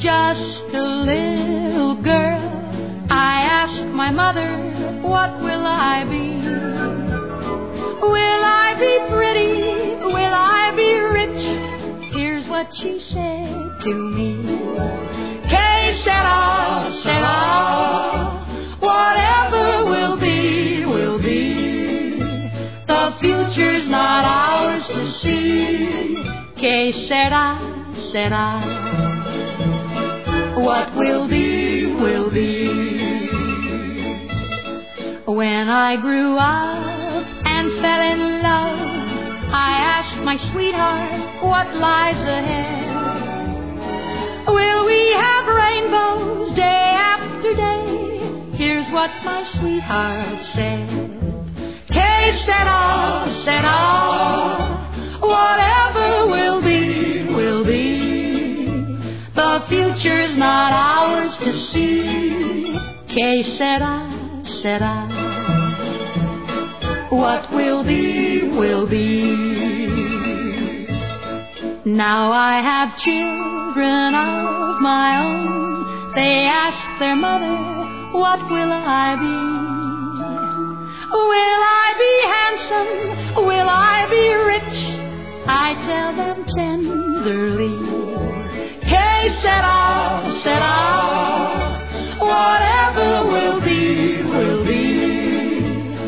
just a little girl. I asked my mother, what will I be? Will I be pretty? Will I be rich? Here's what she said to me. Que sera, sera, whatever will be, will be. The future's not ours to see. Que sera, sera, what will be, will be. When I grew up and fell in love, I asked my sweetheart, what lies ahead? Will we have rainbows day after day? Here's what my sweetheart said. Que sera, sera, whatever will be, will be. The future's not ours to see. Que sera, sera, what will be, will be. Now I have children of my own. They ask their mother, what will I be? Will I be handsome? Will I be rich?